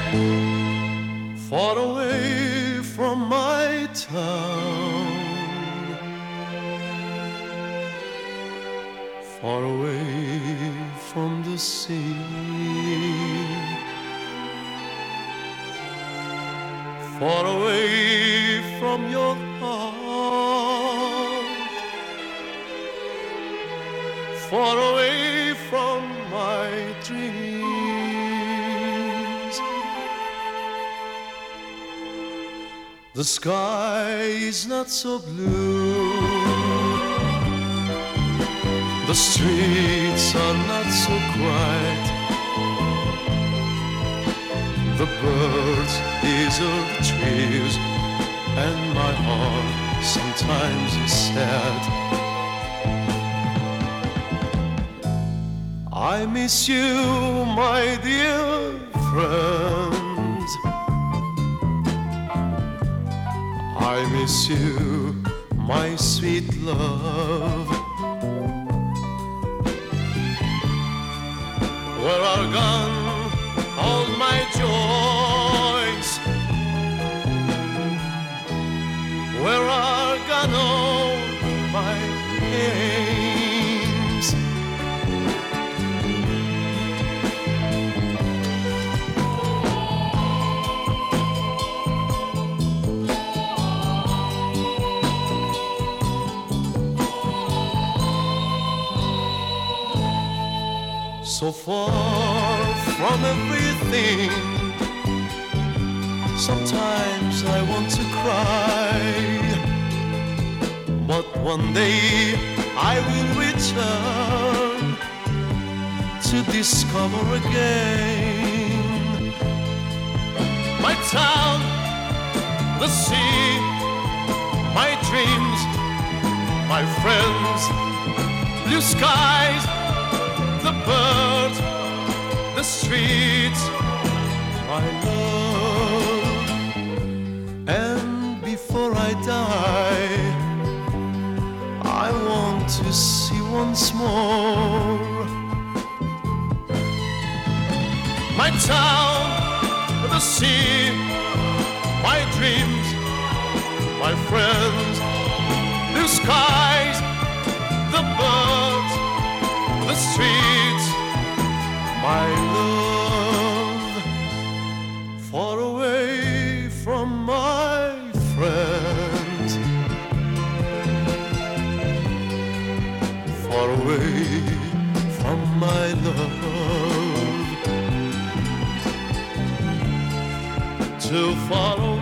far away from my town, far away from the sea, far away from your heart, far away from my dreams. The sky is not so blue, the streets are not so quiet, the birds desert the trees, and my heart sometimes is sad. I miss you, my dear friend. I miss you, my sweet love. Where are gone all my joys? Where are gone all my pains? So far from everything, sometimes I want to cry, but one day I will return to discover again my town, the sea, my dreams, my friends, blue skies, the birds, the streets, my love. And before I die, I want to see once more my town, the sea, my dreams, my friends, blue skies, the birds, the streets, my love, far away from my friends, far away from my love, too far away